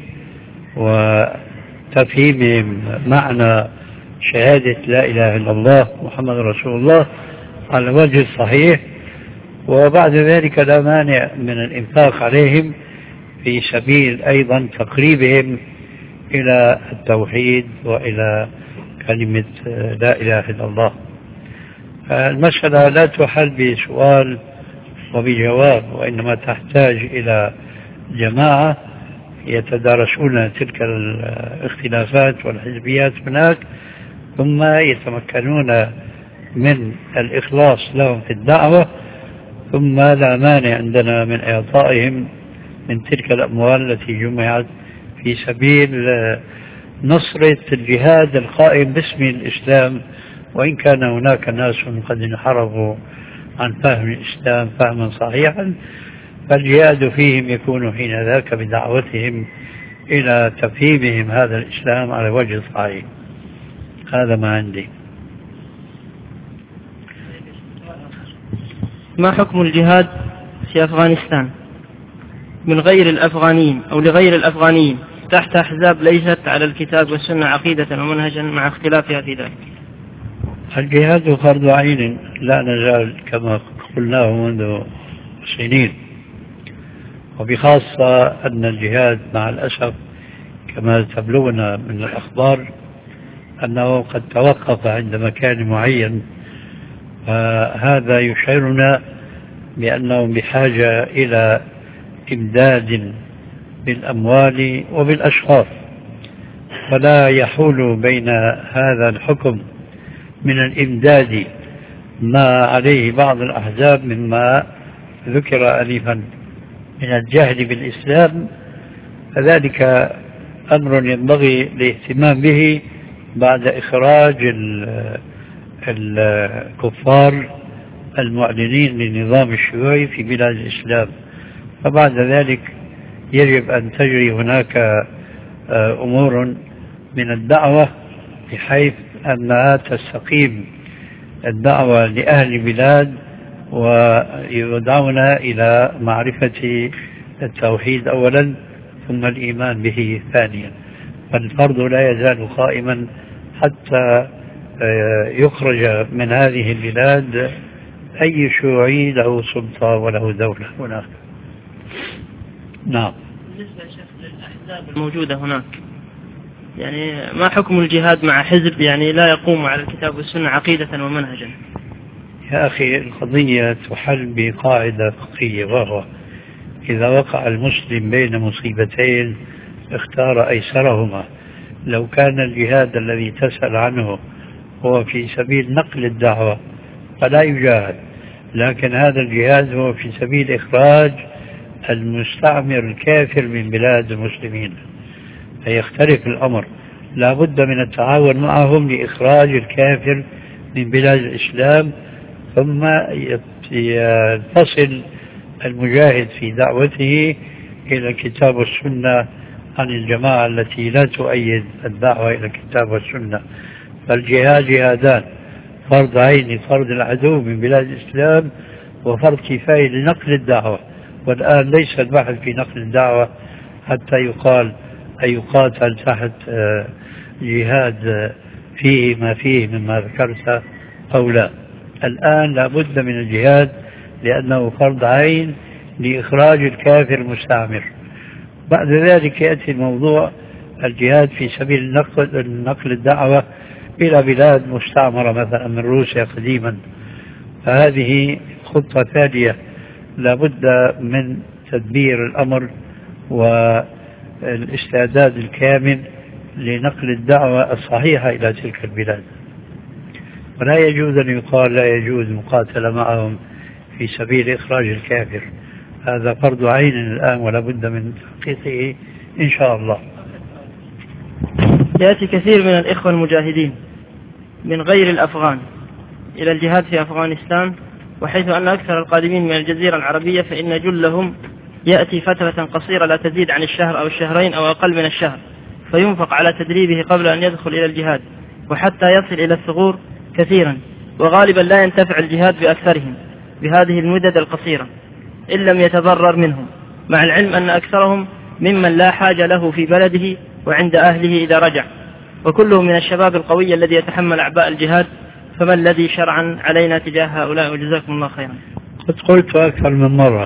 Speaker 2: وتفهيمهم معنى شهادة لا إله إلا الله محمد رسول الله على الوجه الصحيح، وبعد ذلك لا مانع من الإنفاق عليهم في سبيل أيضا تقريبهم إلى التوحيد وإلى كلمة لا إله إلا الله. المسألة لا تحل بسؤال وبجواب، وإنما تحتاج إلى جماعة يتدارسون تلك الاختلافات والحزبيات هناك، ثم يتمكنون من الإخلاص لهم في الدعوة، ثم لا مانع عندنا من إعطائهم من تلك الأموال التي جمعت في سبيل نصرة الجهاد القائم باسم الإسلام، وإن كان هناك ناس قد انحرفوا عن فهم الإسلام فهما صحيحا، فالجهاد فيهم يكون حين ذاك بدعوتهم إلى تفهيمهم هذا الإسلام على وجه صحيح. هذا ما عندي.
Speaker 9: ما حكم الجهاد في أفغانستان من غير الأفغانيين أو لغير الأفغانيين تحت أحزاب ليست على الكتاب والسنة عقيدة ومنهجا مع اختلافها في ذلك؟
Speaker 2: الجهاد فرض عين لا نزال كما قلناه منذ سنين، وبخاصة أن الجهاد مع الأسف كما تبلغنا من الأخبار أنه قد توقف عند مكان معين، فهذا يشعرنا بأنهم بحاجة إلى إمداد بالأموال وبالأشخاص، فلا يحول بين هذا الحكم من الإمداد ما عليه بعض الأحزاب مما ذكر آنفا من الجهل بالإسلام، فذلك أمر ينبغي الاهتمام به بعد إخراج الكفار المعلنين للنظام الشيوعي في بلاد الإسلام. فبعد ذلك يجب أن تجري هناك أمور من الدعوة بحيث أنها تستقيم الدعوة لأهل البلاد ويدعونا إلى معرفة التوحيد أولا ثم الإيمان به ثانيا. فالفرض لا يزال قائما حتى يخرج من هذه البلاد أي شيوعي له سلطة وله دولة هناك. نعم.
Speaker 9: بالنسبة يا شيخ للأحزاب الموجودة هناك، يعني ما حكم الجهاد مع حزب يعني لا يقوم على الكتاب والسنة عقيدة ومنهجا؟
Speaker 2: يا أخي القضية تحل بقاعدة فقهية، وهو إذا وقع المسلم بين مصيبتين اختار أيسرهما. لو كان الجهاد الذي تسأل عنه هو في سبيل نقل الدعوة فلا يجاهد، لكن هذا الجهاد هو في سبيل إخراج المستعمر الكافر من بلاد المسلمين، فيختلف الأمر. لا بد من التعاون معهم لإخراج الكافر من بلاد الإسلام، ثم يتصل المجاهد في دعوته إلى الكتاب والسنة عن الجماعة التي لا تؤيد الدعوة إلى الكتاب والسنة. فالجهاد جهادان، فرض عين فرض العدو من بلاد الإسلام، وفرض كفاية لنقل الدعوة. والآن ليس البحث في نقل الدعوة حتى يقال أي يقاتل تحت جهاد فيه ما فيه مما ذكرت أو لا. الآن لابد من الجهاد لأنه فرض عين لإخراج الكافر المستعمر. بعد ذلك يأتي الموضوع الجهاد في سبيل النقل, النقل الدعوة إلى بلاد مستعمرة مثلا من روسيا قديما، فهذه خطة ثانية لابد من تدبير الأمر والاستعداد الكامل لنقل الدعوة الصحيحة إلى تلك البلاد. ولا يجوز أن يقال لا يجوز مقاتلة معهم في سبيل إخراج الكافر، هذا فرض عين الآن ولا بد من تحقيقه إن شاء الله.
Speaker 9: يأتي كثير من الإخوة المجاهدين من غير الأفغان إلى الجهاد في أفغانستان، وحيث أن أكثر القادمين من الجزيرة العربية فإن جلهم يأتي فترة قصيرة لا تزيد عن الشهر أو الشهرين أو أقل من الشهر، فينفق على تدريبه قبل أن يدخل إلى الجهاد، وحتى يصل إلى الثغور كثيرا، وغالبا لا ينتفع الجهاد بأكثرهم بهذه المدد القصيرة إن لم يتضرر منهم، مع العلم أن أكثرهم ممن لا حاجة له في بلده وعند أهله إذا رجع، وكلهم من الشباب القوي الذي يتحمل أعباء الجهاد. فما الذي شرعا علينا تجاه هؤلاء؟ وجزاكم الله خيرا.
Speaker 2: قد قلت أكثر من مرة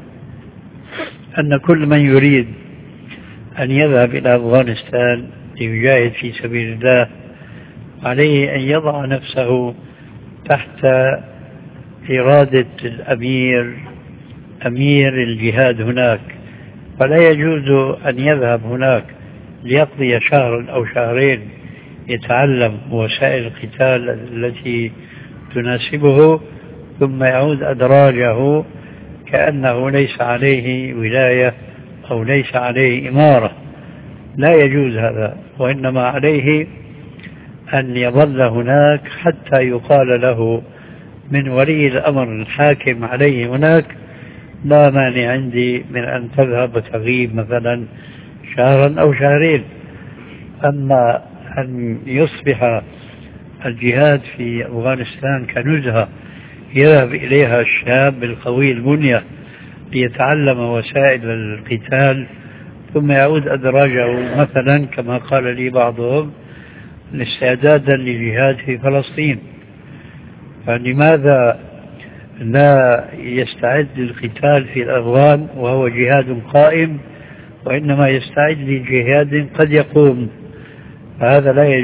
Speaker 2: أن كل من يريد أن يذهب إلى أفغانستان ليجاهد في سبيل الله عليه أن يضع نفسه تحت إرادة الأمير أمير الجهاد هناك، فلا يجوز أن يذهب هناك ليقضي شهرا أو شهرين يتعلم وسائل القتال التي تناسبه ثم يعود أدراجه كأنه ليس عليه ولاية أو ليس عليه إمارة. لا يجوز هذا، وإنما عليه أن يظل هناك حتى يقال له من ولي الأمر الحاكم عليه هناك لا مانع عندي من أن تذهب وتغيب مثلا شهرا أو شهرين. أما أن يصبح الجهاد في أفغانستان كنزهة يذهب إليها الشاب القوي البنية ليتعلم وسائل القتال ثم يعود أدراجه مثلا كما قال لي بعضهم استعدادا للجهاد في فلسطين، فلماذا لا يستعد للقتال في الأفغان وهو جهاد قائم، وإنما يستعد لجهاد قد يقوم؟ فهذا لا يجوز.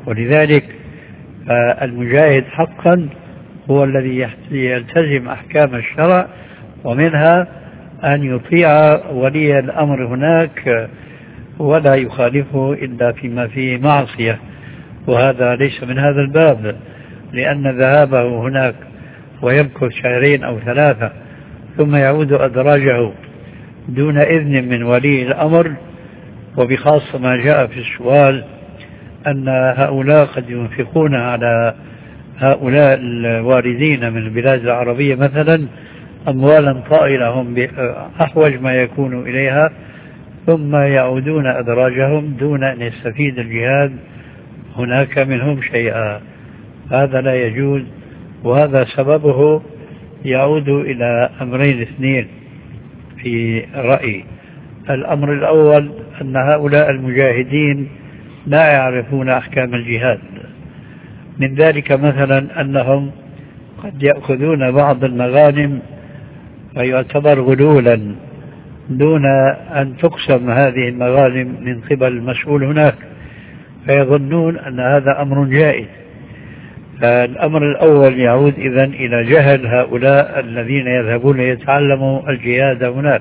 Speaker 2: ولذلك المجاهد حقا هو الذي يلتزم أحكام الشرع، ومنها أن يطيع ولي الأمر هناك ولا يخالفه إلا فيما فيه معصية، وهذا ليس من هذا الباب، لأن ذهابه هناك ويمكث شهرين أو ثلاثة ثم يعود أدراجه دون إذن من ولي الأمر، وبخاصة ما جاء في السؤال أن هؤلاء قد ينفقون على هؤلاء الواردين من البلاد العربية مثلا أموالا طائلة هم أحوج ما يكون إليها، ثم يعودون أدراجهم دون أن يستفيد الجهاد هناك منهم شيئا. هذا لا يجوز، وهذا سببه يعود إلى أمرين اثنين في رأيي. الأمر الأول أن هؤلاء المجاهدين لا يعرفون أحكام الجهاد، من ذلك مثلا أنهم قد يأخذون بعض المغانم ويعتبر غلولا دون أن تقسم هذه المغانم من قبل المسؤول هناك، فيظنون أن هذا أمر جائز. فالأمر الأول يعود إذن إلى جهل هؤلاء الذين يذهبون ليتعلموا الجهاد هناك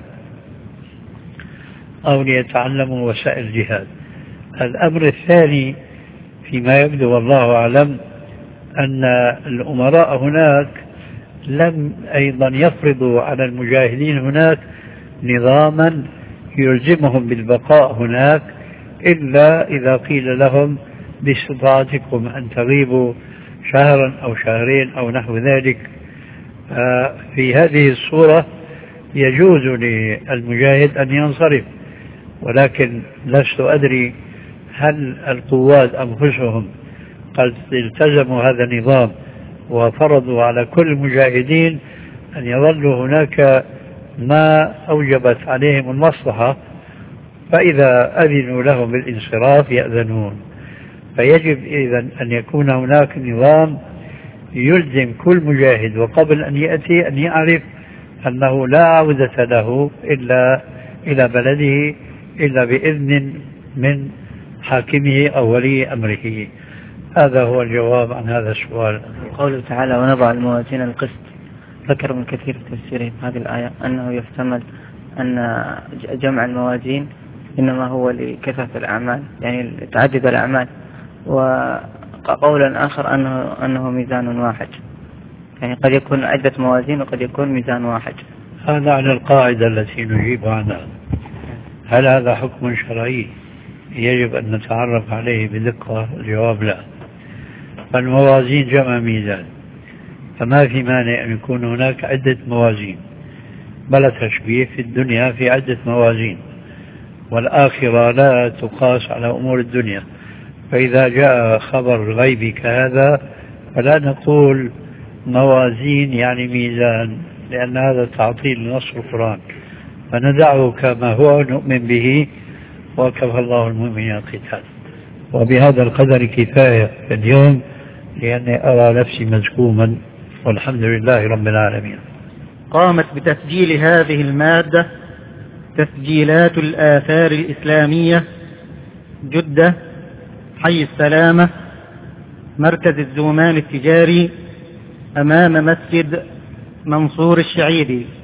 Speaker 2: أو ليتعلموا وسائل الجهاد. الأمر الثاني فيما يبدو والله أعلم أن الأمراء هناك لم أيضا يفرضوا على المجاهدين هناك نظاما يلزمهم بالبقاء هناك إلا إذا قيل لهم باستطاعتكم أن تغيبوا شهرا أو شهرين أو نحو ذلك. في هذه الصورة يجوز للمجاهد أن ينصرف، ولكن لست أدري هل القوات أنفسهم قد التزموا هذا النظام وفرضوا على كل المجاهدين أن يظلوا هناك ما أوجبت عليهم المصلحة، فإذا أذنوا لهم بالانصراف يأذنون. فيجب إذن أن يكون هناك نظام يلزم كل مجاهد وقبل أن يأتي أن يعرف أنه لا عودة له إلا إلى بلده إلا بإذن من حاكمه أو ولي أمره. هذا هو الجواب عن هذا السؤال.
Speaker 3: قوله تعالى ونضع الموازين القسط، ذكر ابن كثير في تفسيره هذه الآية أنه يحتمل أن جمع الموازين إنما هو لكثرة الأعمال، يعني تعدد الأعمال، وقولا آخر أنه, أنه ميزان واحد، يعني قد يكون عدة موازين وقد يكون ميزان واحد.
Speaker 2: هذا على القاعدة التي نجيب عنها. هل هذا حكم شرعي يجب أن نتعرف عليه بدقة؟ الجواب لا. فالموازين جمع ميزان، فما في مانع أن يكون هناك عدة موازين، بل تشبيه في الدنيا في عدة موازين، والآخرة لا تقاس على أمور الدنيا. فإذا جاء خبر غيبي كهذا فلا نقول موازين يعني ميزان، لأن هذا تعطيل لنص القرآن، فندعه كما هو نؤمن به، وكفى الله المؤمنين القتال. وبهذا القدر كفاية اليوم، لأني أرى نفسي مزكوما، والحمد لله رب العالمين.
Speaker 1: قامت بتسجيل هذه المادة تسجيلات الآثار الإسلامية، جدة، حي السلامة، مركز الزومان التجاري، أمام مسجد منصور الشعيدي.